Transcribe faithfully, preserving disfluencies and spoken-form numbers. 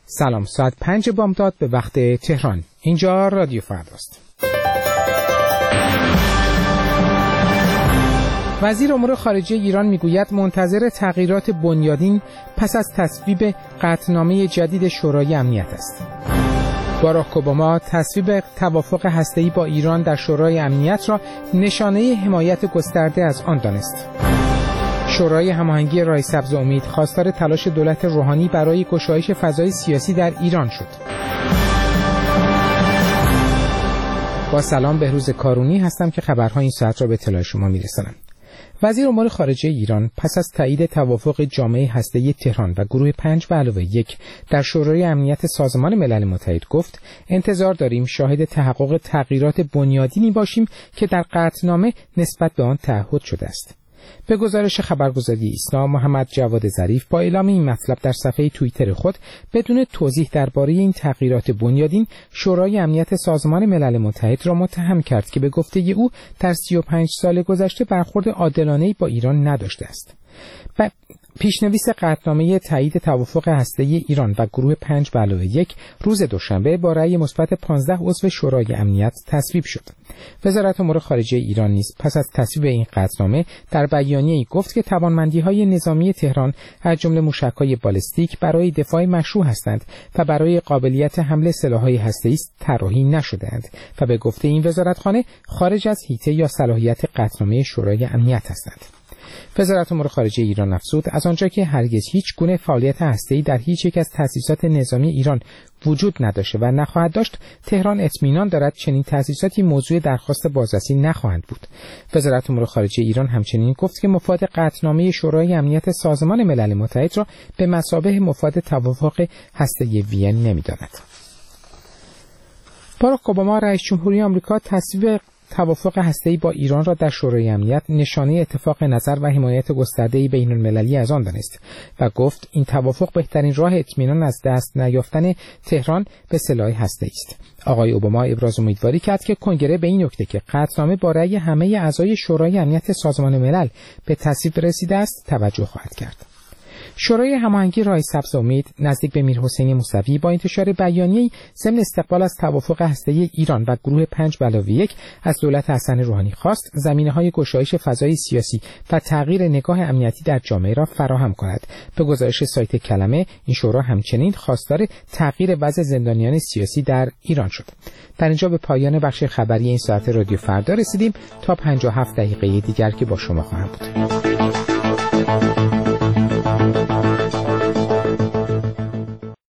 سلام، ساعت پنج بامداد به وقت تهران. اینجا رادیو فرداست. وزیر امور خارجه ایران میگوید منتظر تغییرات بنیادین پس از تصویب قطعنامه جدید شورای امنیت است. باراک اوباما تصویب توافق هسته‌ای با ایران در شورای امنیت را نشانه حمایت گسترده از آن دانست. شورای هماهنگی راه سبز امید خواستار تلاش دولت روحانی برای گشایش فضای سیاسی در ایران شد. با سلام، بهروز کارونی هستم که خبرها این ساعت را به اطلاع شما میرسانم. وزیر امور خارجه ایران پس از تایید توافق جامعه هسته‌ای تهران و گروه پنج به علاوه یک در شورای امنیت سازمان ملل متحد گفت انتظار داریم شاهد تحقق تغییرات بنیادینی باشیم که در قطعنامه نسبت به آن تعهد شده است. به گزارش خبرگزاری ایسنا، محمد جواد ظریف با اعلام این مطلب در صفحه توییتر خود بدون توضیح درباره این تغییرات بنیادین شورای امنیت سازمان ملل متحد را متهم کرد که به گفته او در سی و پنج سال گذشته برخورد عادلانه‌ای با ایران نداشته است. ب... پیشنویس قطعنامه تایید توافق هسته‌ای ایران و گروه پنج به علاوه یک روز دوشنبه با رأی مثبت پانزده عضو شورای امنیت تصویب شد. وزارت امور خارجه ایران نیز پس از تصویب این قطعنامه در بیانیه‌ای گفت که توانمندی‌های نظامی تهران از جمله موشک‌های بالستیک برای دفاع مشروع هستند و برای قابلیت حمله سلاح‌های هسته‌ای طراحی نشده‌اند و به گفته این وزارتخانه خارج از حیطه یا صلاحیت قطعنامه شورای امنیت هستند. وزارت امور خارجه ایران افزود از آنجا که هرگز هیچ گونه فعالیت هسته‌ای در هیچ یک از تأسیسات نظامی ایران وجود نداشته و نخواهد داشت، تهران اطمینان دارد چنین تأسیساتی موضوع درخواست بازرسی نخواهند بود. وزارت امور خارجه ایران همچنین گفت که مفاد قطعنامه شورای امنیت سازمان ملل متحد را به مثابه مفاد توافق هسته‌ای وین نمی‌داند. باراک اوباما رئیس جمهوری آمریکا تصویب توافق هسته‌ای با ایران را در شورای امنیت نشانه اتفاق نظر و حمایت گسترده بین‌المللی از آن دانست و گفت این توافق بهترین راه اطمینان از دست نیافتن تهران به سلاح هسته‌ای است. آقای اوباما ابراز امیدواری کرد که کنگره به این نکته که قطعنامه با رأی همه اعضای شورای امنیت سازمان ملل به تصویب رسیده است توجه خواهد کرد. شورای هماهنگی راه سبز امید نزدیک به میرحسین موسوی با انتشار بیانیه‌ای ضمن استقبال از توافق هسته‌ای ایران و گروه پنج به علاوه یک از دولت حسن روحانی خواست زمینه‌های گشایش فضای سیاسی و تغییر نگاه امنیتی در جامعه را فراهم کند. به گزارش سایت کلمه، این شورا همچنین خواستار تغییر وضع زندانیان سیاسی در ایران شد. در اینجا به پایان بخش خبری این ساعت رادیو فردا رسیدیم. تا پنجاه و هفت دقیقه دیگر که با شما خواهم بود.